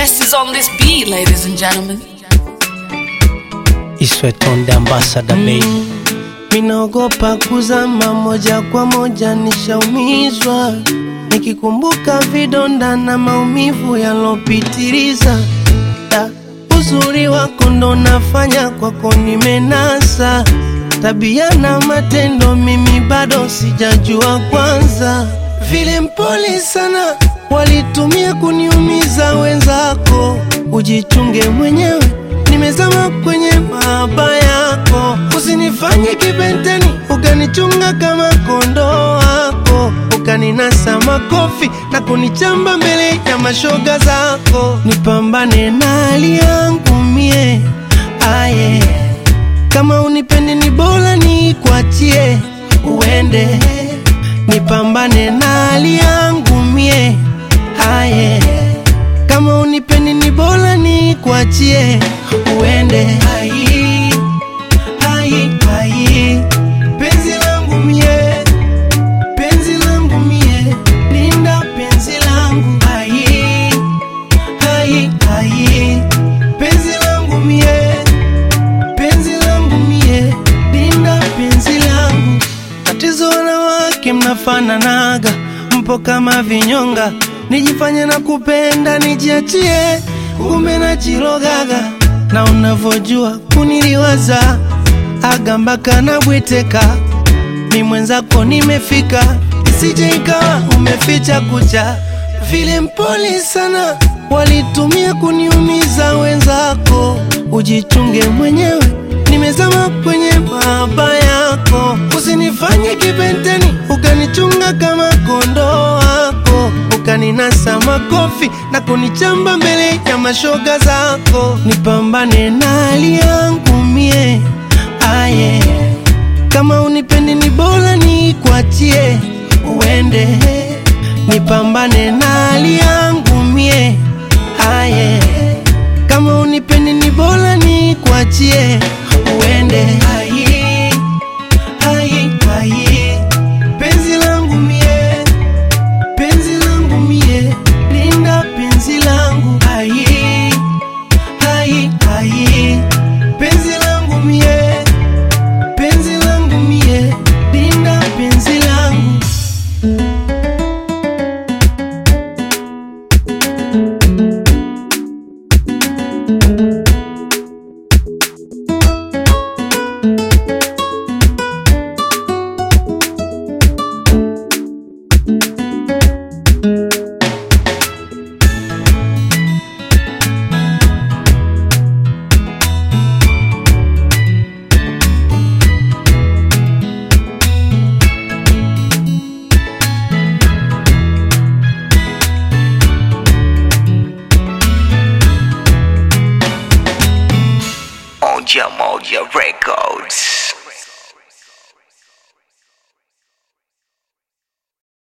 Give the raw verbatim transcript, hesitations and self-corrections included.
Twist is on this beat, ladies and gentlemen. Isweton the ambassador baby. Minaogopa kuzama moja kwa moja, nishaumizwa nikikumbuka vidonda na maumivu yalopitiliza. Uzuri wako ndo nafanya kwako nimenasa, tabia na matendo mimi bado sijajua kwanza. Vile mpole sana walitumia kuniumiza wenzako, ujichunge mwenyewe, nimezama kwenye mahaba yako. Usinifanye kibenteni ukanichunga kama kondoo wako, ukaninasa makofi na kunichamba mbele ya mashoga zako. Nipambane na hali yangu mie, aye, kama unipendi ni bora nikuachie uende. Nipambane na hali yangu mie, aye, kama unipendi ni bora nikuachie uende. Ai, ai, ai, penzi langu mie, penzi langu mie, linda penzi langu. Ai, ai, ai, penzi langu mie, penzi langu mie, linda penzi langu. Tatizo wanawake mnafananaga, mpo kama vinyonga, nijifanye na kupenda nijiachie, kumbe najirogaga. Na unavojua kuniliwaza, agambaka na bweteka, mi mwenzako nimefika, isije ikawa umeficha kucha. Vile mpole sana walitumia kuniumiza wenzako, ujichunge mwenyewe, nimezama kwenye mahaba yako. Usinifanye kibenteni ukanichunga kama kondoo wako, ukaninasa makofi na kunichamba mbele ya mashoga zako. Nipambane na hali yangu mie, aye, kama unipendi ni bora nikuachie uende. Nipambane na hali yangu mie, aye, kama unipendi ni bora nikuachie uende. Ai, ai, ai, penzi langu mie, penzi langu mie, linda penzi langu. Ai, ai, ai, penzi langu mie, penzi langu mie, linda penzi langu. Moja Moja Records.